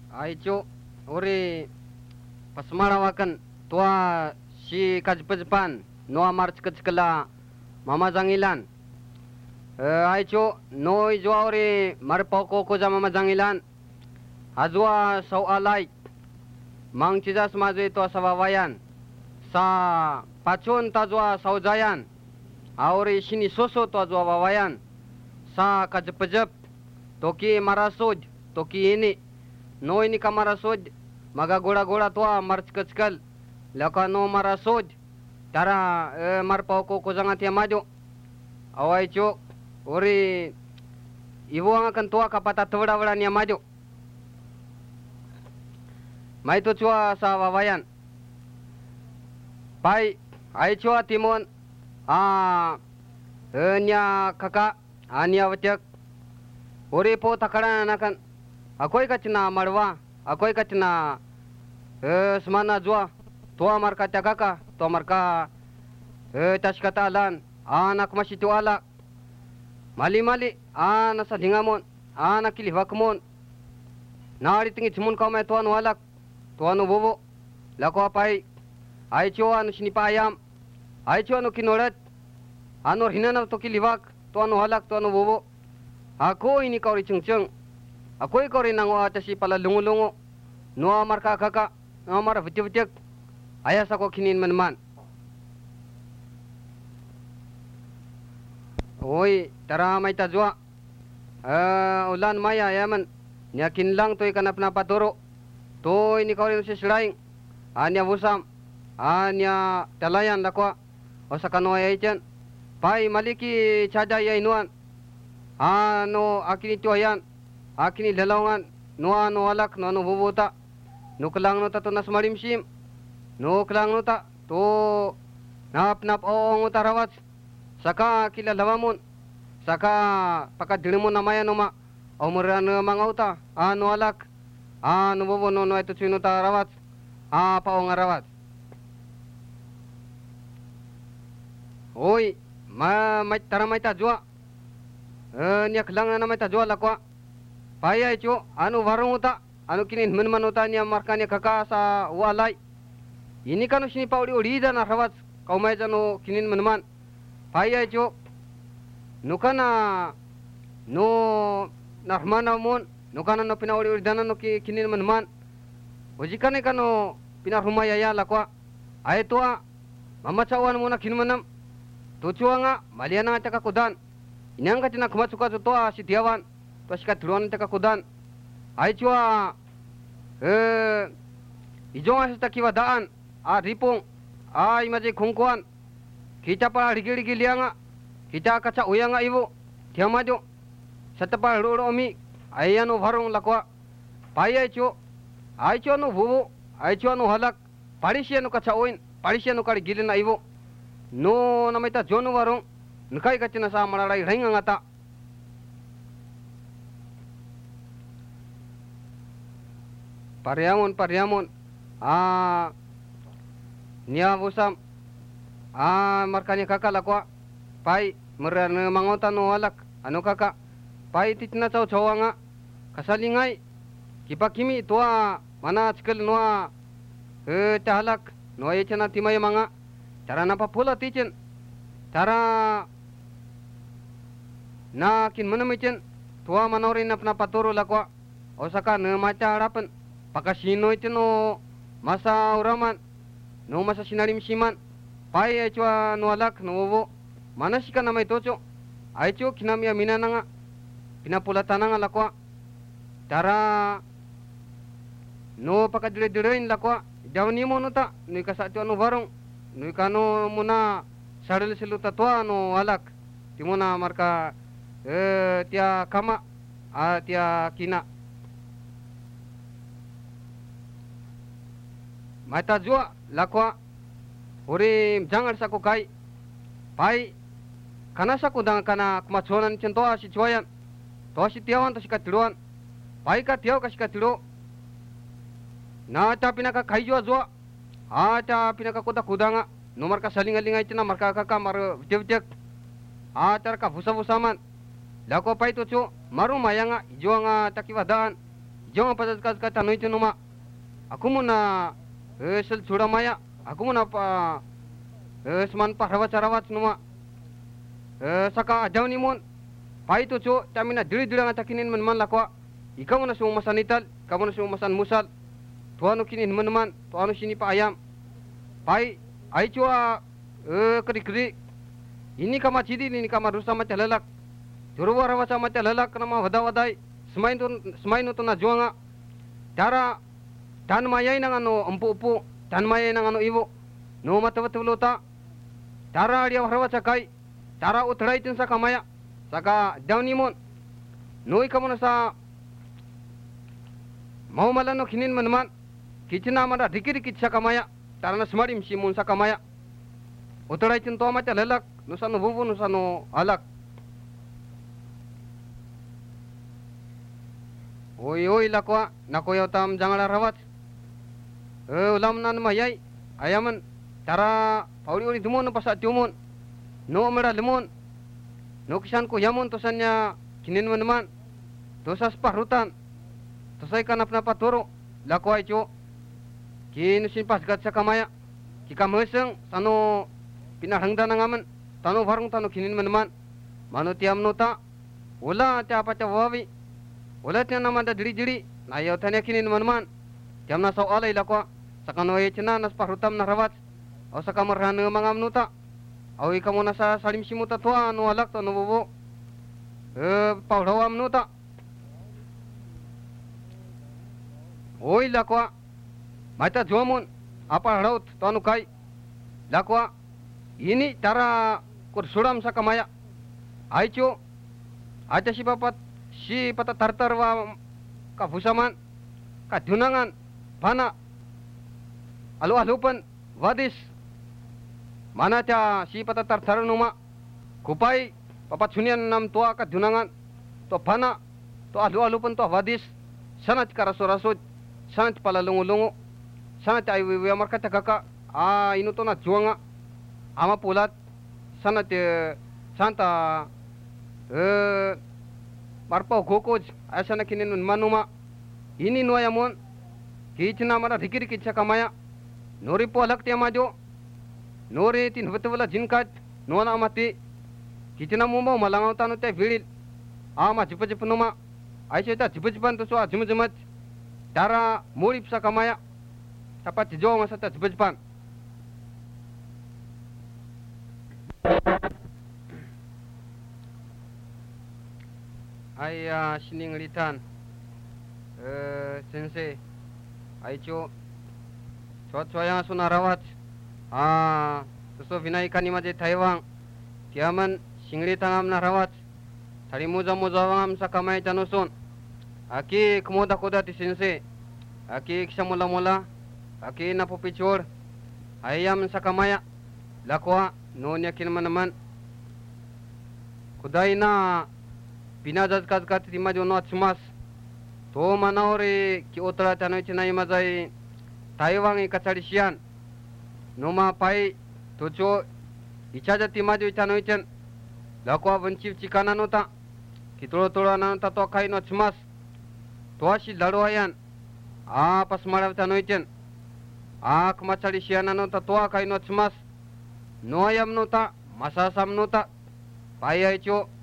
Ai cuk, ori pasmarawakan tua si kajpejepan noa march kecekela mama zangilan. Ai cuk, noi jua ori marpoko ko jama mama zangilan. Azwa sau alai mang ciza semaju itu sawawayan. Sa pacun tajwa sau jayan. Auri sini soso tu azwa wawayan. Sa kajpejep toki marasud toki ini. No ini ka marasud maga goda-goda tua march kecekal. Laka no marasud tara marpoko ko jangan tia maju. Awai cuk, ori ibu akan tua kapata tewada-wada nia maju. Mai tu cua sa wawayan. Pai, ai cua timon. Nya kakak, nya wajak. Ori po takaran akan. Akoi kacina marwa, akoi kacina semana jua. Tua marka cakaka, tua marka tas kata alan. Anak masih tu alak. Mali-mali, anak sadingamon, anak kilihwakmon. Nari tinggi cumun kau mai tuan walak. Tuanu bobo, lako apai, ai cua anu sini payam, ai cua anu kinoret, anu hinana toki liwak, tuanu halak, tuanu bobo. Aku ini kau riceng-ceng, aku kau rinang atas si pala lungu-lungu, noa marka kakak, noa marka vecek-vecek, ayah sako kinin meneman. Oi, tara mai tajwa, ulan maya yaman, nyakin lang tu ikan apa toro. To ini kau rin si selaing, anya busam, anya talayan lakwa, osakano ay chen, pai maliki caja ya inuan, ano akini tuayan, akini lalawangan, noa no alak, no ano bubuta, no kelang no tato nas marimsim, no kelang no ta, to nap oong utarawat, saka kila lawamon, saka pakadirimun namaya no ma, omuran mangauta, ano alak. Nubobo no itu sino ta rawat. Paong rawat. Oi, mai tara mai ta jua. Nya kelang na mai ta jua lakwa. Paya ijo anu warung uta, anu kinin menman uta nya markanya kakak sa walai. Ini kan sini pauli urida na rawat. Kau mai jano kinin menman. Paya ijo nukana no narmana mon. Nukana no pinawali uridana no kinin meneman. Ojikane kano pinarumaya ya lakwa. Ay tua mama cawan muna kin menam. Tucua nga maliana caka kudan. Inyang katina kumasuka tua si diawan. Tua si katruan caka kudan. Ay cua ijong asita kiwadaan. Ripong. Imaji kungkuan. Kita pa rigil-rigil lianga. Kita kaca uyanga ibu. Tiamajo. Satapa roro omi. Ayano varong lakwa, paya icho, aicho anu bubu, aicho anu halak, parisia anu kacauin, parisia anu kari gilin aibo, no namaita jono varong, nukai kacina sa mararai ringa ngata. Pariamon, nia busam, markanya kakak lakwa, pai merana mangota no halak, anu kakak. Pai titina caw nga kasalingai kipa kimi tua mana cikal noa tahalak noa ye cina timai manga cara napa pula ticin cara na kin mana micin tua manorin napa patoro lakwa osaka ne maca harapan pakasino itu no masa uraman no masa sinarim siman pai ye cua no alak no wo mana sika namai toco ai cua kinamia minananga pinapula tanang lakwa tara no pakadire-direin lakwa jawni mo nuta nui kasatyo anu barong nui kano muna saril siluta tua no alak timuna marka tia kama tia kina mata jua lakwa uri jangan saku kai pai kana saku dang kana kumachonan centoa si cuayan toa si tiawan to si katiruan pai ka tiaw ka si katiro na ta pinaka kai jua jua ta pinaka kuda kudanga nomor ka salinga-linga itina marka ka mar vjek tar ka busa-busaman lako pai to chu maru mayanga ijo nga takiwadaan jong apa jat tanoi itu numa aku muna sel cura maya aku muna pa seman pa rawat numa saka ajau ni mon pai to cho tamina diri ngata kinin man lakwa ikaw na sumo masanital kamu na sumo masan musal tuano kinin man tuano sini pa ayam pai ai chua keri ini kama cidi ini kama rusa mata lalak juruwa rawaca mata lalak nama wadai semain tu na juanga cara tan mayai nangano empu tan mayai nangano ibu no mata lota cara dia rawaca kai cara utrai tin saka maya saka dauni mon noi kamu nasa mau malano kinin man kichna mara dikir saka maya tarana smarim simun saka maya utrai tin to mata lalak nusano bubu nusano alak oi lakwa nakoyaw tam jangala rawat ulam nan mayai ayaman tara pauli dumon pasa tumon no mera lemon no kisan ko yamon tosannya kinin man tosas parutan tosai kanap na patoro lakwa icho kin simpas gat sa kamaya kika meseng tano pinarangda nangaman tano varung tano kinin man mano tiam nota ula ta apa wawi ula tiang nama da diri na yaw tanya kinin man tiam na saw alay lakwa sakano ay china nas parutam na rawat o sa kamarhana mangam nuta awi kamo na sa salim simuta tua no alak to no bobo paulawam nuta oi lakwa mata juamun apa raut to anu kai lakwa ini cara kursuram sa kamaya aicho aja si pata tartar wa kafusaman kadunangan pana alupan wadis mana ca si pata tartar numa kupai papat sunian nam tua kadunangan to pana to alupan to wadis sanat karasuraso sanat pala lungu sanat ay wiwi markata kaka inu to na juanga ama pulat sanat santa marpa gokoj asana kinin manuma ini noyamon kichna mara rikir kicha kamaya nori po alak te majo nori tin hwetwala jinkat nona amati kichna mumba malangaw tanu te vidil ama jipajip numa aiseta jipajipan to so ajumjumat dara murip sa kamaya tapat jo masata jipajipan ay siningritan sensei aicho cuaca suna rawat so vinaikan imaje taiwang kiaman singritangam na rawat tari muza wangam sa kamay tanuson aki kumoda koda ti sensei aki kisha mula aki napupichor ayam sa kamaya lakwa nonya kinman naman kudai na pinajat kat tima jono atmas to manaore ki otra tanoi china imazai taiwang ikacharisian noma pai tocho ichaja tima jo tanoi chen lakwa banchip chikana nota kitoro ananta to kai no atmas to ashi laroyan pasmarav tanoi chen kmacharisian anota to kai no atmas noyam nota masasam nota pai aicho